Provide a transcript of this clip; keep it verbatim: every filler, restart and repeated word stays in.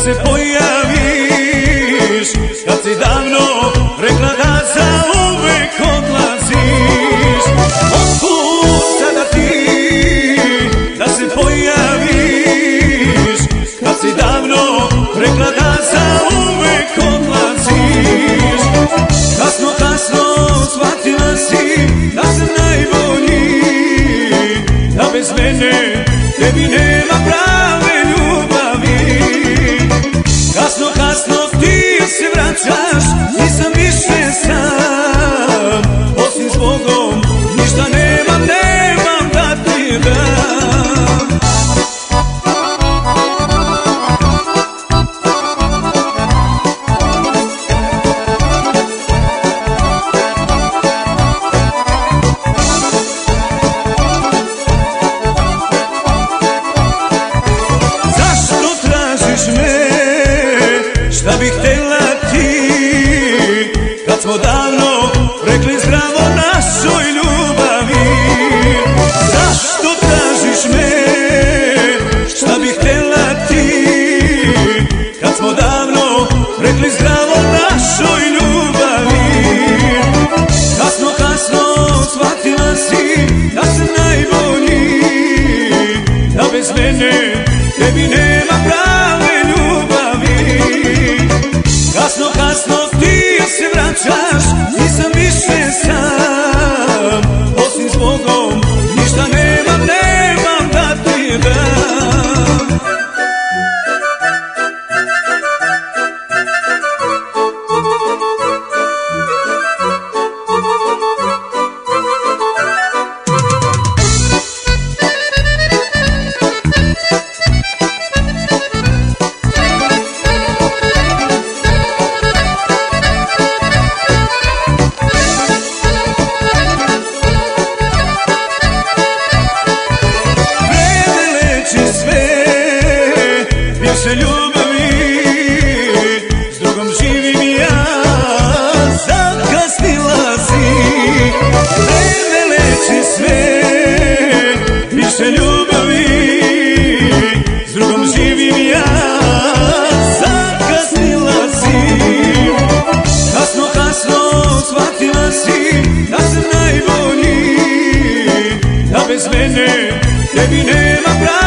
se pojaviš, kad si davno rekla da zauvek odlaziš. Otkud sada ti da se pojaviš, kad si davno rekla da zauvek odlaziš. Kasno, kasno shvatila si da sam najbolji, da bez mene tebi nema prave ljubavi. Kasno, kasno ti se vraćaš, nisam više sam, osim s Bogom ništa nemam, nemam da ti dam. Šta bih htjela ti, kad smo davno rekli zdravo našoj ljubavi? Zašto tražiš me? Šta bih htjela ti, kad smo davno rekli zdravo našoj ljubavi? Kasno, kasno shvatila si da sam najbolji, da bez mene tebi nema prave ljubavi. Kasno, kasno ti se vraćaš, nisam više sam, osim s Bogom ništa nemam, nemam da ti dam. Više ljubavi, s drugom živim ja, zakasnila si. Vreme leči sve, više ljubavi, s drugom živim ja, zakasnila si. Kasno, kasno shvatila si da sam najbolji, da bez mene tebi nema prava.